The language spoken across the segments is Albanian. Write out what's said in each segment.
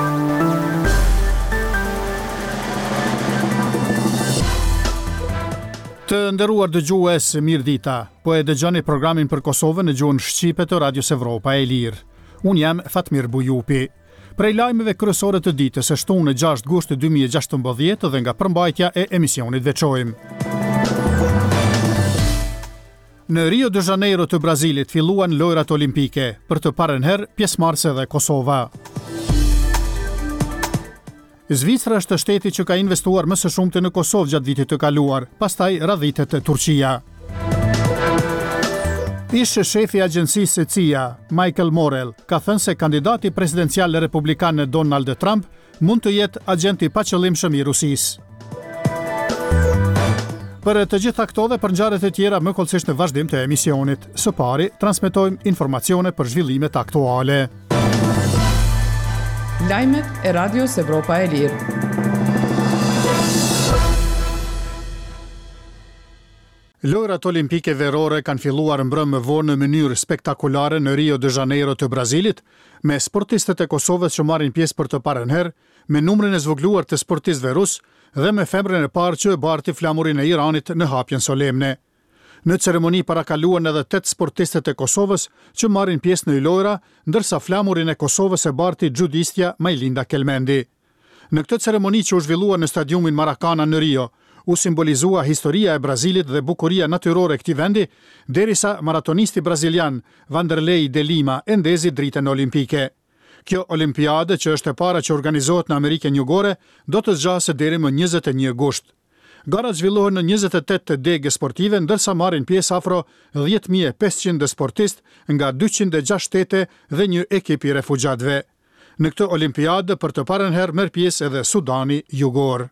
Të nderuar dëgjues, mirë dita. Po e dëgjoni programin për Kosovën në gjuhën shqipe të Radios Evropa e Lirë. Unë jam Fatmir Bujupi. Prej lajmeve kryesore të ditës së shtunë 6 gusht 2016 dhe nga përmbajtja e emisionit veçojmë. Në Rio de Janeiro të Brazilit filluan lojrat olimpike, për të parën herë pjesëmarrëse dhe Kosova. Zvicra është shteti që ka investuar më së shumti në Kosovë gjatë vitit të kaluar, pastaj radhitet Turqia. Ish shefi i agjencisë CIA, Michael Morell, ka thënë se kandidati presidencial republikan Donald Trump mund të jetë agent i paqëllimshëm i Rusisë. Për të gjitha këto dhe për ngjarjet e tjera më kollësisht në vazhdim të emisionit. Së pari, transmetojmë informacione për zhvillimet aktuale. Lajmet e Radios Evropa e Lirë. Lojrat olimpike verore kanë filluar mbrëmë vonë në mënyrë spektakolare në Rio de Janeiro të Brazilit, me sportistët e Kosovës që marrin pjesë për të parën herë, me numrin e zvogluar të sportistëve rus dhe me femrën e parë që e barti flamurin e Iranit në hapjen solemne. Në ceremoni parakaluan edhe 8 sportistët e Kosovës që marrin pjesë në lojra, ndërsa flamurin e Kosovës e barti judistja Majlinda Kelmendi. Në këtë ceremoni që u zhvillua në stadiumin Maracana në Rio, u simbolizua historia e Brazilit dhe bukuria natyrore e këtij vendi, derisa maratonisti brazilian Vanderlei de Lima endezi dritën olimpike. Kjo olimpiade, që është e para që organizohet në Amerikën Jugore, do të zgjasë deri më 21 gusht. Garat zhvillohen në 28 degë sportive, ndërsa marrin pjesë afro 10.500 sportistë nga 206 shtete dhe një ekip i refugjatëve. Në këtë olimpiadë për të parën herë merr pjesë edhe Sudani Jugor.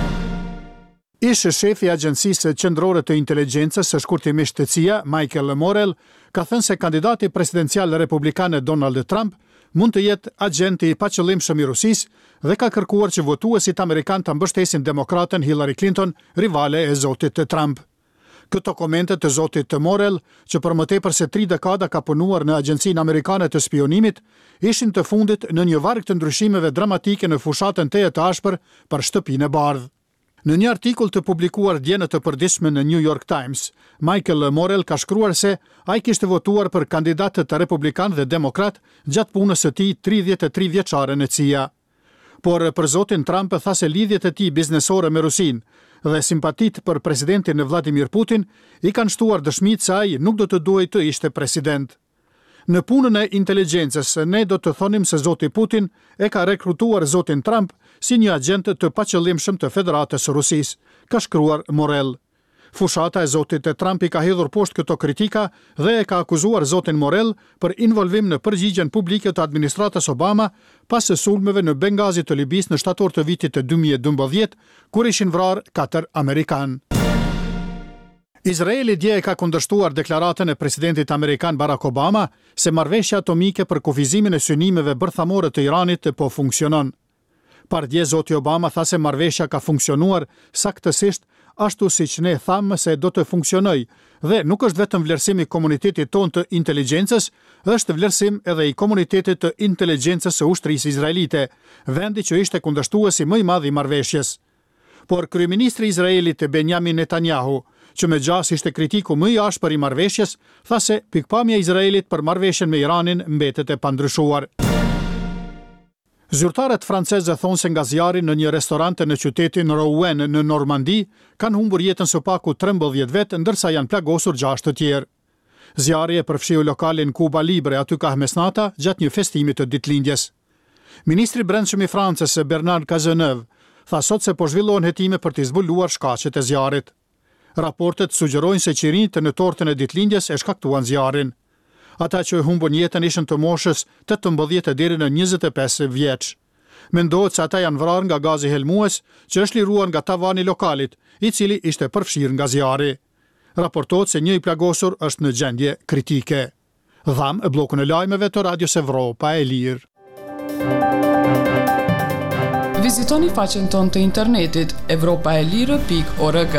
Ish shefi i agjencisë qendrore të inteligjencës së shkurtimisht të CIA, Michael Morell, ka thënë se kandidati presidencial republikan Donald Trump mund të jetë agenti i paqëllimshëm i Rusisë dhe ka kërkuar që votuesit amerikan të mbështesin demokraten Hillary Clinton, rivale e zotit Trump. Këto komente të zotit Morell, që për më tepër se 3 dekada ka punuar në Agjencinë Amerikane të Spionimit, ishin të fundit në një varg të ndryshimeve dramatike në fushatën teje të ashpër për shtëpinë e bardhë. Në një artikull të publikuar dje në të përditshme në New York Times, Michael Morell ka shkruar se ai kishte votuar për kandidatët të republikan dhe demokrat gjatë punës së tij 33 vjeçare në CIA. Por për zotin Trump tha se lidhjet e tij biznesore me Rusinë dhe simpatitë për presidentin Vladimir Putin i kanë shtuar dëshmitë se ai nuk do të duhej të ishte president. Në punën e inteligjencës, ne do të thonim se zoti Putin e ka rekrutuar zotin Trump si një agent të paqëllimshëm të Federatës së Rusisë, ka shkruar Morell. Fushata e zotit Trump i ka hedhur poshtë këto kritika dhe e ka akuzuar zotin Morell për involvim në përgjigjen publike të administratës Obama pas së sulmeve në Bengazi të Libisë në shtator të vitit të 2012, kur ishin vrarë 4 amerikanë. Izraeli dje e ka kundërshtuar deklaratën e presidentit amerikan Barack Obama se marrëveshja atomike për kufizimin e synimeve bërthamore të Iranit po funksionon. Pardje zoti Obama tha se marrëveshja ka funksionuar saktësisht ashtu siç ne thamë se do të funksionojë dhe nuk është vetëm vlerësim i komunitetit tonë të inteligjencës, është vlerësim edhe i komunitetit të inteligjencës së ushtrisë izraelite, vendi që ishte kundërshtuesi më i madh i marrëveshjes. Por kryeministri i Izraelit Benjamin Netanyahu, që me gjas ishte kritiku më i ashpër i marrëveshjes, tha se pikpamja e Izraelit për marrëveshjen me Iranin mbetet e pandryshuar. Zyrtarët francezë thonë se nga zjarri në një restorant në qytetin Rouen në Normandi kanë humbur jetën së paku 13 vetë, ndërsa janë plagosur 6 të tjerë. Zjarri e përfshiu lokalin Cuba Libre aty ka mesnata gjatë një festimi të ditëlindjes. Ministri i Brendshëm i Francës Bernard Cazeneuve tha sot se po zhvillohen hetime për të zbuluar shkaqet e zjarrit. Raportet sugjerojnë se qirinjtë në tortën e ditëlindjes e shkaktuan zjarrin. Ata që humbën jetën ishin të moshës 18 deri në 25 vjeç. Mendohet se ata janë vrarë nga gazi helmues që është liruar nga tavani i lokalit, i cili ishte përfshirë nga zjarri. Raportohet se një i plagosur është në gjendje kritike. Dham e bllokun e lajmeve të Radios Evropa e Lirë. Vizitoni faqen tonë të internetit evropaelire.org.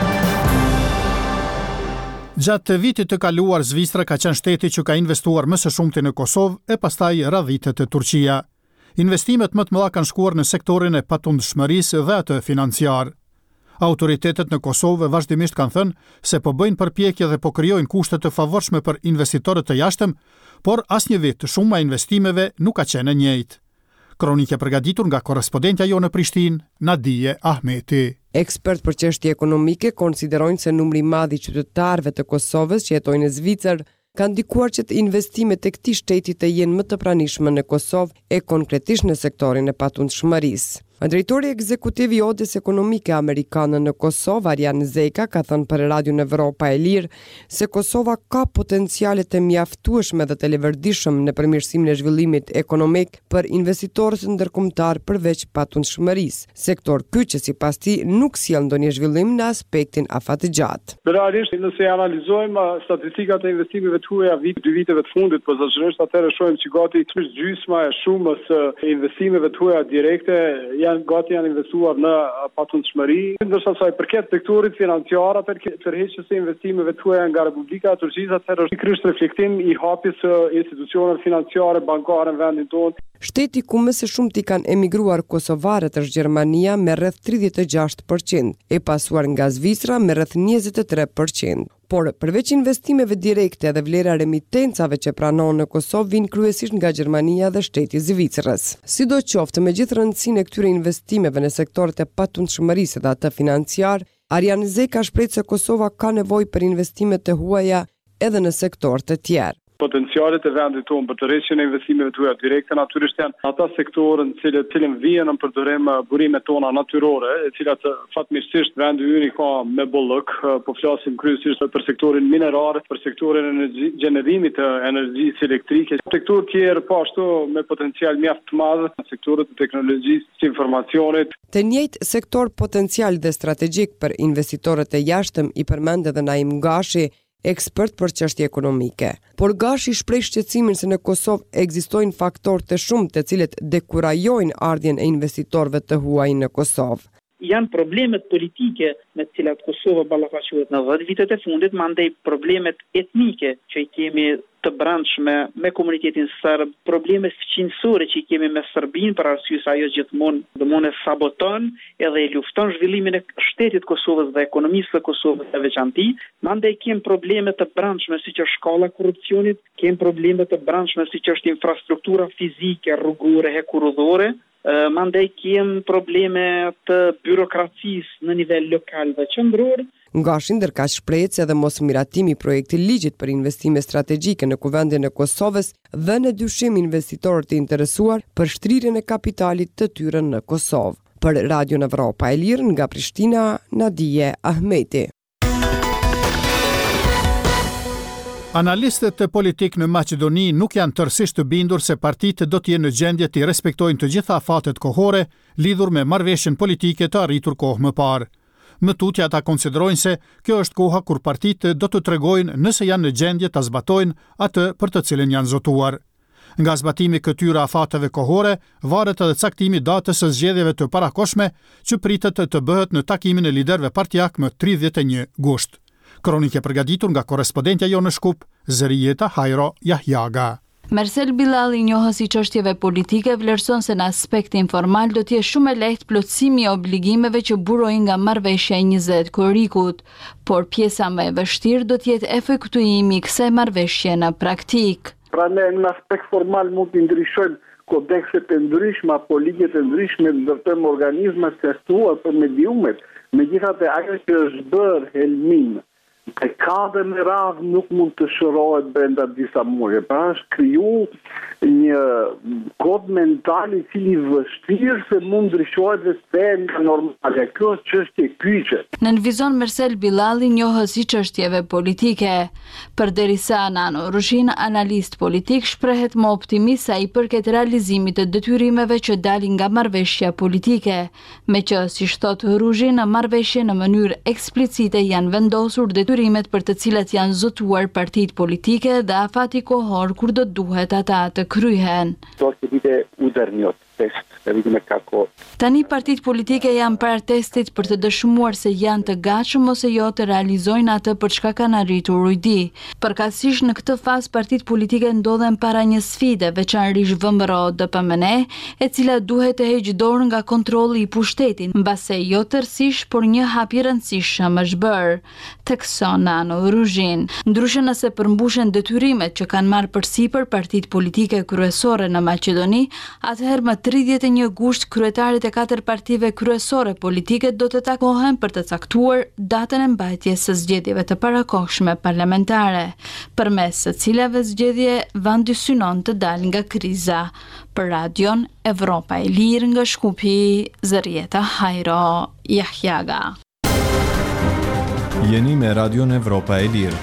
Gjatë vitit të kaluar, Zvicra ka qenë shteti që ka investuar më së shumti në Kosovë e pastaj radhitet Turqia. Investimet më të mëdha kanë shkuar në sektorin e patundshmërisë dhe atë financiar. Autoritetet në Kosovë vazhdimisht kanë thënë se po bëjnë përpjekje dhe po krijojnë kushte të favorshme për investitorët të jashtëm, por asnjë vit shuma e investimeve nuk ka qenë e njëjtë. Kronikë e përgatitur nga korrespondentja jonë në Prishtinë, Nadije Ahmeti. Ekspert për çështje ekonomike konsiderojnë se numri i madh i qytetarëve të Kosovës që jetojnë në Zvicër kanë ndikuar që të investimet e këtij shteti të jenë më të pranishme në Kosovë e konkretisht në sektorin e patundshmërisë. Drejtori ekzekutiv i Odës Ekonomike Amerikane në Kosovë, Arjan Zeka, ka thënë për Radio Evropa e Lirë se Kosova ka potenciale të mjaftueshme dhe të leverdishëm në përmirësimin e zhvillimit ekonomik për investitorët ndërkombëtar përveç patundshmërisë, sektor ky që sipas tij nuk sjell ndonjë zhvillim në aspektin afatgjatë. Realisht, nëse analizojmë statistikat e investimeve të huaja dy viteve të fundit, posaçërisht atëherë shohim që gati gjysma e shumës investimeve të huaja direkte janë investuar në patundshmëri, ndërsa sa i përket sektorit financiar për tërheqjes së investimeve të huaja nga Republika e Turqisë, atëherë është pikërisht reflektim i hapjes së institucioneve financiare bankare në vendin tonë. Shteti ku më së shumti kanë emigruar kosovarët është Gjermania me rreth 36%, e pasuar nga Zvicra me rreth 23%. Por përveç investimeve direkte dhe vlera remitencave që pranon në Kosovë vijnë kryesisht nga Gjermania dhe shteti i Zvicrës. Sidoqoftë, megjithë rëndësinë e këtyre investimeve në sektorët e patundshmërisë dhe atë financiar, Arjan Zeka shpreh se Kosova ka nevojë për investime të huaja edhe në sektor të tjerë. Potencialet e vendit tonë për të rreshjen e investimeve të huaja direkte natyrisht janë ata sektorë në cilën vijnë në përdorim burimet tona natyrore, e cilat fatmirësisht vendi ynë ka me bollëk, po flasim kryesisht për sektorin minerar, për sektorin e gjenerimit të energjisë elektrike, sektor tjerë po ashtu me potencial mjaft të madh, sektorët e teknologjisë së informacionit. Të njëjtë sektor potencial dhe strategjik për investitorët e jashtëm i përmend edhe Naim Gashi, ekspert për çështje ekonomike. Por Gashi shpreh shqetësimin se në Kosovë ekzistojnë faktorë të shumtë të cilët dekurajojnë ardhjen e investitorëve të huaj në Kosovë. Janë problemet politike me të cilat Kosova ballafaqohet në 10 vitet e fundit, mandej problemet etnike që i kemi të brendshme me komunitetin serb, probleme fqinësore që i kemi me Serbinë për arsye se ajo gjithmonë saboton edhe e lufton zhvillimin e shtetit Kosovës dhe ekonomisë së Kosovës së veçantë. Mandej kemi probleme të brendshme siç është shkalla e korrupsionit, kemi probleme të brendshme siç është infrastruktura fizike, rrugore, hekurudhore. Mandej kem probleme të byrokracisë në nivel lokal dhe qendror. Gashi ndërkaq shprehet se edhe mosmiratimi i projektit ligjit për investime strategjike në kuvendin e Kosovës vën në dyshim investitorët e interesuar për shtrirjen e kapitalit të tyre në Kosovë. Për Radio Evropa e Lirë nga Prishtina, Nadije Ahmeti. Analistët e politik në Maqedoni nuk janë tërësisht të bindur se partitë do të jenë në gjendje të respektojnë të gjitha afatet kohore lidhur me marrëveshjen politike të arritur kohë më parë. Më tutje ata konsiderojnë se kjo është koha kur partitë do të tregojnë nëse janë në gjendje ta zbatojnë atë për të cilën janë zotuar. Nga zbatimi këtyre afateve kohore varet edhe caktimi datës së zgjedhjeve të parakohshme që pritet të bëhet në takimin e liderëve partijak më 31 gusht. Kronikë e përgatitur nga korrespondentja jonë në Shkup, Zërijeta Hajro Jahjaga. Mersel Bilal, i njohës i çështjeve politike, vlerëson se në aspekt informal do të jetë shumë e lehtë plotësimi i obligimeve që burojnë nga marrëveshja e 20 korrikut, por pjesa më e vështirë do të jetë efektuimi i kësaj marrëveshje në praktik. Pra ne në aspekt formal mund të ndryshojmë kodekset e ndryshme apo ligjet e ndryshme, ndërtojmë organizma të caktuar për mediumet, megjithatë ajo që është bërë helmin e ka dhe në radhë nuk mund të shërohet brenda disa muajve. Pra është kriju një kod mental i cili vështirë se mund ndryshohet dhe se nga normale. Kjo është çështje kyçe. Nënvizon Mersel Bilali, njohës i çështjeve politike. Përderisa Nano Rushin, analist politik, shprehet më optimist sa i përket realizimit të detyrimeve që dalin nga marrëveshja politike, me që, si thot Rushin, në marrëveshje në mënyrë eksplicite janë vendosur detyrimet për të cilat janë zotuar partitë politike dhe afati kohor kur do duhet ata të kryhen. To će biti udarni test. vetëm ka kohë. Tani partitë politike janë para testit për të dëshmuar se janë të gatshëm ose jo të realizojnë atë për çka kanë arritur ujdi. Përkatësisht në këtë fazë partitë politike ndodhen para një sfide, veçanërisht VMRO-DPMN, e cila duhet të heqë dorë nga kontrolli i pushtetit, mbase jo tërësisht, por një hap i rëndësishëm është bërë, thekson Nano Ruzhin. Ndryshe nëse përmbushen detyrimet që kanë marrë përsipër partitë politike kryesore në Maqedoni, atëherë më 31 gusht kryetarit e 4 partive kryesore politike do të takohen për të caktuar datën e mbajtjes së zgjedhjeve të parakohshme parlamentare, përmes së cilave zgjedhje vendi synon të dalë nga kriza. Për Radion Evropa e Lirë nga Shkupi, Zërieta Hajro Jahjaga. Jeni me Radion Evropa e Lirë.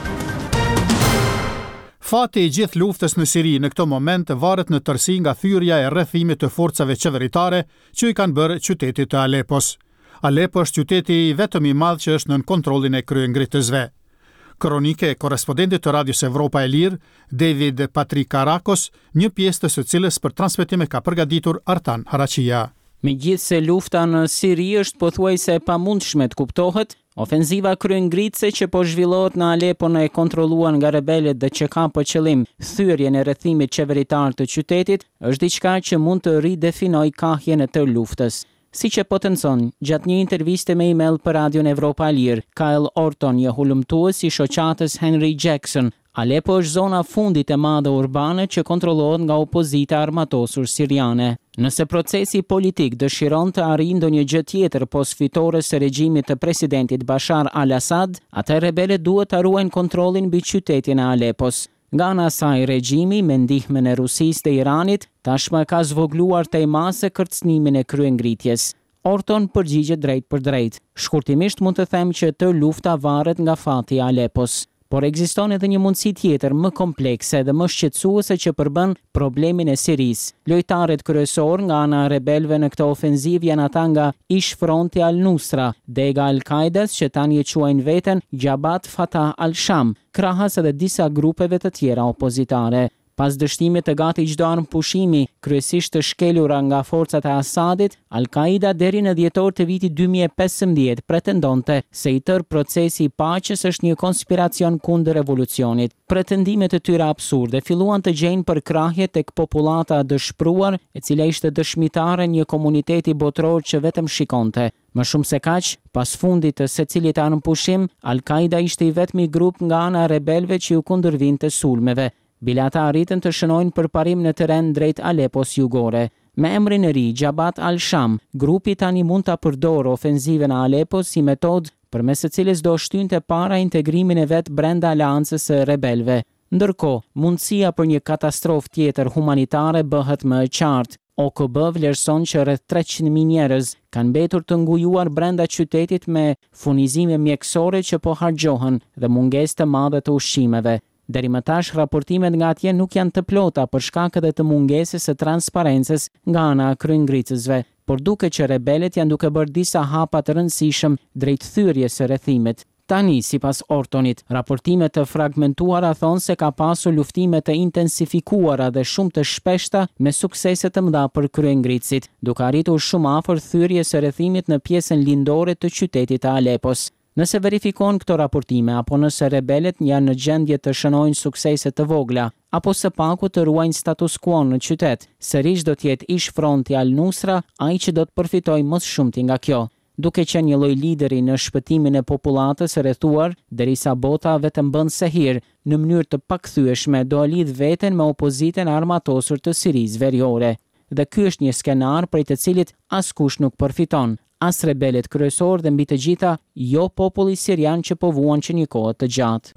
Fati i gjithë luftës në Siri në këto moment varet në tërësi nga thyrja e rrethimit të forcave qeveritare që i kanë bërë qytetit të Alepos. Alepo është qyteti vetëm i madh që është nën kontrollin e kryengritësve. Kronike e korespondentit të Radios Evropa e Lirë, David Patrikarakos, një pjesë të së cilës për transmetim e ka përgatitur Artan Haraqia. Megjithse lufta në Siri është pothuajse e pamundshme të kuptohet, ofenziva kryengritëse që po zhvillohet në Alepon e kontrolluar nga rebelët dhe që ka për qëllim thyrjen e rrethimit qeveritar të qytetit, është diçka që mund të ridefinojë kahjen e të luftës. Siç e potencon gjatë një interviste me email për Radion Evropa e Lirë, Kyle Orton, një hulumtues i shoqatës Henry Jackson, Alepo është zona fundit e madhe urbane që kontrollohet nga opozita armatosur siriane. Nëse procesi politik dëshiron të arrijë ndonjë gjë tjetër pos fitores së regjimit të presidentit Bashar al-Assad, atë rebelët duhet të ruajnë kontrollin mbi qytetin e Alepos. Nga ana e saj, regjimi me ndihmën e Rusisë dhe Iranit tashmë ka zvogluar tejmase kërcënimin e kryengritjes. Orton përgjigjet drejt për drejt. Shkurtimisht mund të them që të lufta varet nga fati i Alepos. Por ekziston edhe një mundësi tjetër më komplekse dhe më shqetësuese që përbën problemin e Sirisë. Lojtarët kryesor nga ana e rebelëve në këtë ofenzivë janë ata nga ish fronti al-Nusra, dega al-Qaidas që tani e quajnë veten Jabhat Fatah al-Sham, krahas edhe disa grupeve të tjera opozitare. Pas dështimit të gati çdo armë pushimi, kryesisht të shkelura nga forcat e Asadit, Al-Qaida deri në dhjetor të vitit 2015 pretendonte se i tërë procesi i paqes është një konspiracion kundër revolucionit. Pretendimet e tyre absurde filluan të gjejnë përkrahje tek popullata e dëshpëruar, e cila ishte dëshmitare një komuniteti botror që vetëm shikonte. Më shumë se kaq, pas fundit të secilit armëpushim, Al-Qaida ishte i vetmi grup nga ana e rebelëve që u kundërvinte sulmeve. Bile ata arritën të shënojnë përparim në teren drejt Alepos jugore. Me emrin e ri, Jabhat al-Sham, grupi tani mund ta përdorë ofenziven e Alepos si metodë përmes së cilës do shtynte para integrimin e vet brenda aleancës së rebelëve. Ndërkohë, mundësia për një katastrofë tjetër humanitare bëhet më e qartë. OKB vlerëson që rreth 300.000 njerëz kanë mbetur të ngujuar brenda qytetit me furnizime mjekësore që po harxhohen dhe mungesë të madhe të ushqimeve. Deri më tash raportimet nga atje nuk janë të plota për shkak edhe të mungesës së transparencës nga ana e kryengritësve, por duket që rebelët janë duke bërë disa hapa të rëndësishëm drejt thyrjes së rrethimit. Tani, sipas Ortonit, raportimet të fragmentuara thonë se ka pasur luftime të intensifikuara dhe shumë të shpeshta me suksese të mëdha për kryengritësit, duke arritur shumë afër thyrjes së rrethimit në pjesën lindore të qytetit të Alepos. Nëse verifikon këto raportime, apo nëse rebelët janë në gjendje të shënojnë suksese të vogla, apo së paku të ruajnë status quo në qytet, sërish do t'jetë ish fronti al-Nusra ai që do të përfitojë më shumti nga kjo. Duke qenë një lloj lideri në shpëtimin e popullatës së rrethuar, derisa bota vetëm bën se hir, në mënyrë të pakthyeshme do lidh veten me opozitën armatosur të Sirisë Veriore. Dhe ky është një skenar prej të cilit askush nuk përfiton. As rebelët kryesor dhe mbi të gjitha, jo populli sirian që po vuan që një kohë të gjatë.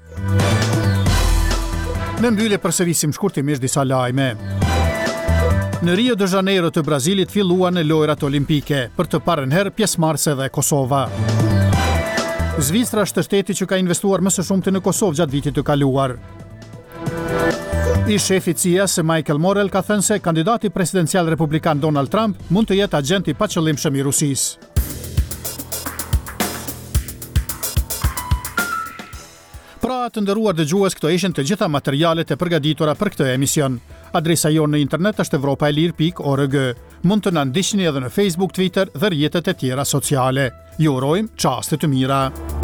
Në mbyllje përsërisim shkurtimisht disa lajme. Në Rio de Janeiro të Brazilit filluan lojrat olimpike, për të parën herë pjesëmarrëse dhe Kosova. Zvicra është shteti që ka investuar më së shumti në Kosovë gjatë vitit të kaluar. I shefi CIA-s Michael Morell ka thënë se kandidati presidencial republikan Donald Trump mund të jetë agent i paqëllimshëm i Rusisë. Pra Të nderuar dëgjues, këto ishin të gjitha materialet e përgatitura për këtë emision. Adresa jonë në internet është evropaelir.org. Mund të na ndiqni edhe në Facebook, Twitter dhe rrjetet e tjera sociale. Ju urojmë çaste të mira.